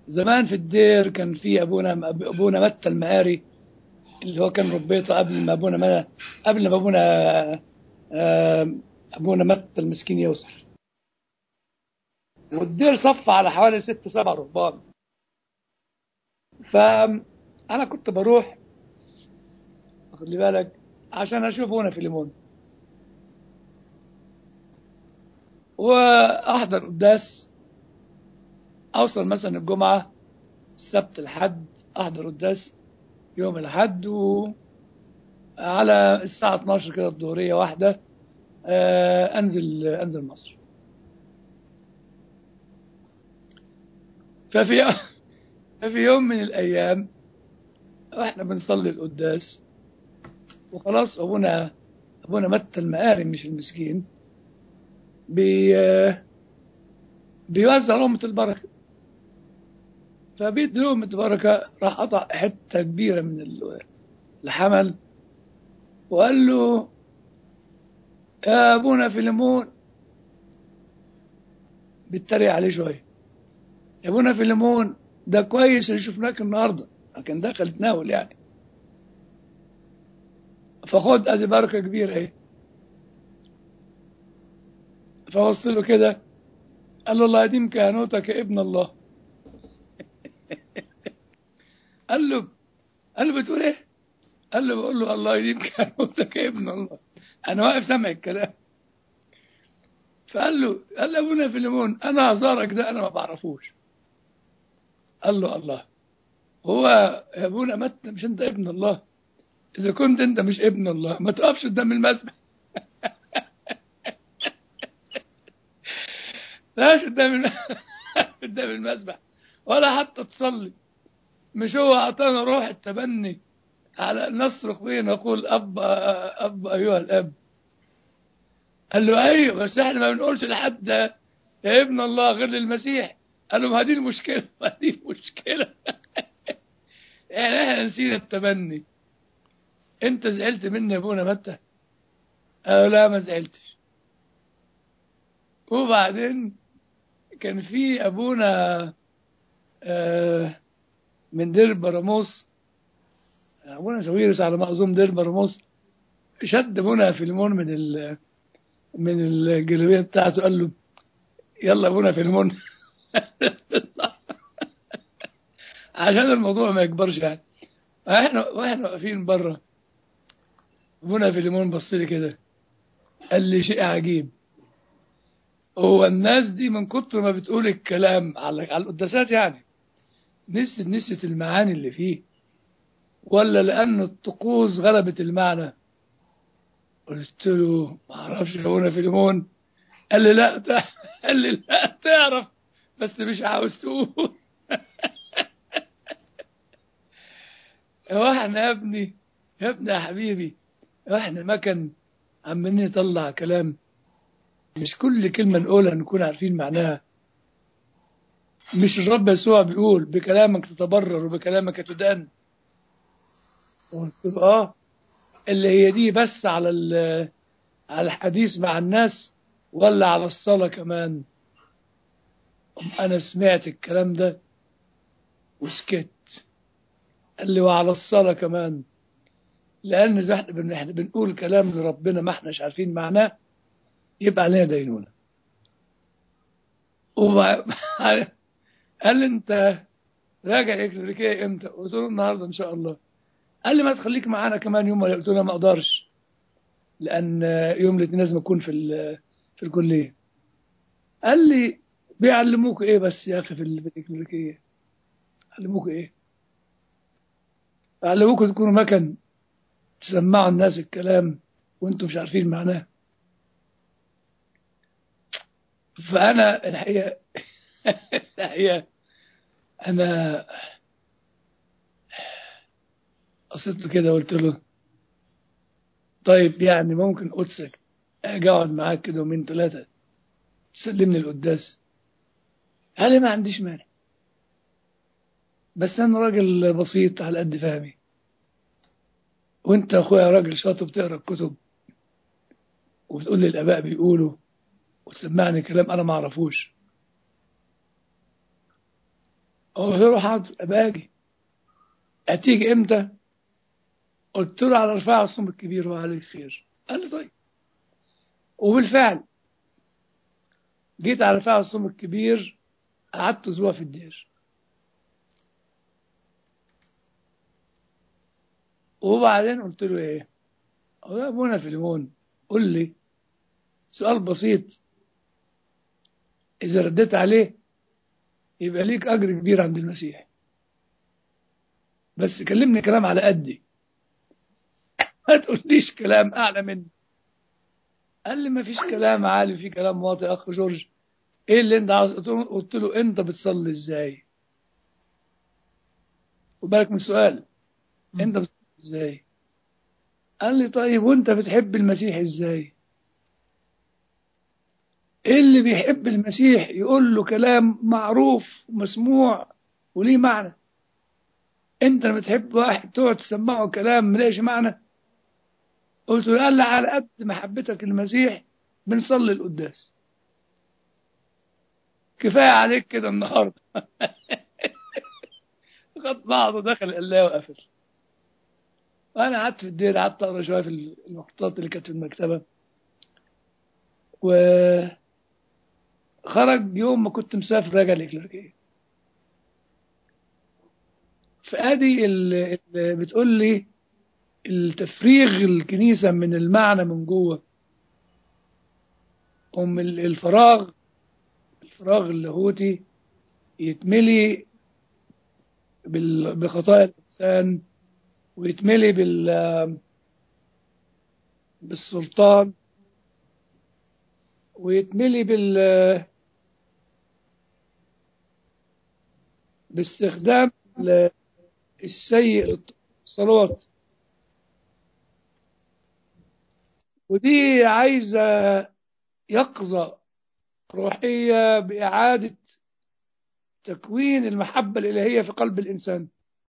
زمان في الدير كان في ابونا متى المقاري، اللي هو كان ربيطه قبل ما آه، ابونا متى المسكين يوصل. والدير صف على حوالي 6 7 رهبان. فانا كنت بروح، خلي بالك، عشان اشوف ابونا فيليمون واحضر قداس. اوصل مثلا الجمعه، السبت، الحد، احضر قداس يوم الحد، وعلى الساعه 12 كده الظهريه واحده انزل مصر. ففي ففي يوم من الايام واحنا بنصلي القداس وخلاص، ابونا متى المقاري مش المسكين بي بيوزع لقمة البركة. فبيدي لقمة البركة، راح قطع حتة كبيرة من الحمل وقال له: يا ابونا فيليمون، بيتريق عليه شوية، يا ابونا فيليمون ده كويس اللي شفناك النهارده، كان دخل يتناول يعني، فخد ادي بركة كبيرة ايه. فوص له كده، قال له: الله يديم كهنوتك يا ابن الله. قال له قال له: بتقول ايه؟ قال له: بقول له الله يديم كهنوتك يا ابن الله. انا واقف سامع الكلام. قال له ابونا فيليمون، انا هزارك ده انا ما بعرفوش. قال له: الله، هو يا ابونا متى مش انت ابن الله؟ اذا كنت انت مش ابن الله ما تقفش قدام المسبح. لاش قدام المسبح، ولا حتى تصلي. مش هو اعطانا روح التبني على أن نصرخ به نقول اب اب ايها الاب؟ قال له: ايوه، بس احنا ما بنقولش لحد يا ابن الله غير للمسيح. قال له: ما هذه المشكله، ما هذه المشكله. يعني احنا نسينا التبني. انت زعلت مني يا ابونا متى؟ قال: لا، ما زعلتش. وبعدين كان في ابونا آه، من دير براموس، ابونا ساويرس على ما اظن، دير براموس، شد ابونا فيلمون من الجلابيه بتاعته، قال له: يلا ابونا فيلمون. عشان الموضوع ما يكبرش يعني. واحنا واقفين بره، ابونا فيلمون بص لي كده، قال لي شيء عجيب: هو الناس دي من كتر ما بتقول الكلام على القداسات يعني نسيت المعاني اللي فيه، ولا لأن الطقوس غلبت المعنى؟ قلت له: ما اعرفش يا ابونا فيلمون. قال لي: لا قال لي: لا تعرف، بس مش عاوز تقول. هو احنا يا ابني، يا ابني يا حبيبي، احنا ما كان عمالين نطلع كلام، مش كل كلمة نقولها نكون عارفين معناها؟ مش الرب يسوع بيقول: بكلامك تتبرر وبكلامك تدان؟ قلت له: اه. اللي هي دي بس على الحديث مع الناس ولا على الصلاة كمان؟ انا سمعت الكلام ده وسكت. قال لي: وعلى الصلاة كمان، لأن إذا احنا بنقول كلام لربنا ما احناش عارفين معناه يبقى علينا دينونة. وبع- قال لي: أنت راجع الكليريكية إمتى؟ قلت له: النهاردة إن شاء الله. قال لي: ما تخليك معانا كمان يوم ولا؟ قلت له: ما أقدرش، لأن يوم الاثنين لازم أكون في الكلية. قال لي: بيعلموك إيه بس يا أخي في الكليريكية؟ علموك إيه؟ علموك تكونوا مكن تسمعوا الناس الكلام وأنتم مش عارفين معناه. فأنا الحقيقة الحقيقة أنا قصيت له كده، قلت له: طيب يعني ممكن قدسك اجي اقعد معاك كده يومين ثلاثه تسلمني القداس؟ قال لي: ما عنديش مانع، بس انا راجل بسيط على قد فهمي، وانت يا اخويا راجل شاطر بتقرا الكتب وبتقول لي الاباء بيقولوا وتسمعني كلام انا ما اعرفوش. قلت له حاضر أبقى أجي. هتيجي إمتى؟ قلت له على رفاع الصوم الكبير وعليه خير. قال لي طيب. وبالفعل جيت على رفاع الصوم الكبير، قعدت أسبوع في الدير. وبعدين قلت له إيه؟ قال يا أبونا فيليمون، قل لي سؤال بسيط، إذا رديت عليه يبقى ليك أجر كبير عند المسيح، بس كلمني كلام على قدي، ما تقوليش كلام أعلى مني. قال لي ما فيش كلام عالي، في كلام واطي يا أخ جورج. إيه اللي أنت عاوز؟ قلت له أنت بتصلي إزاي؟ وبالك من السؤال، أنت بتصلي إزاي؟ قال لي طيب وأنت بتحب المسيح إزاي؟ إيه اللي بيحب المسيح يقول له كلام معروف ومسموع وليه معنى. أنت لما تحب واحد تقعد تسمعه كلام مليش معنى. قلت له قال لي على قد محبتك للمسيح بنصلي القداس، كفاية عليك كده النهاردة. خد بعضه دخل القلاية وقفل. وأنا قعدت في الدير، قعدت أقرأ شوية في المخطوطات اللي كانت في المكتبة. وخرج يوم ما كنت مسافر راجع الإكليريكية، فأدي اللي بتقول لي التفريغ الكنيسة من المعنى من جوه، الفراغ، الفراغ اللاهوتي يتملي بخطايا الإنسان، ويتملي بالسلطان، ويتملي باستخدام السيء للصلوات. ودي عايزة يقظة روحية بإعادة تكوين المحبة الإلهية في قلب الإنسان.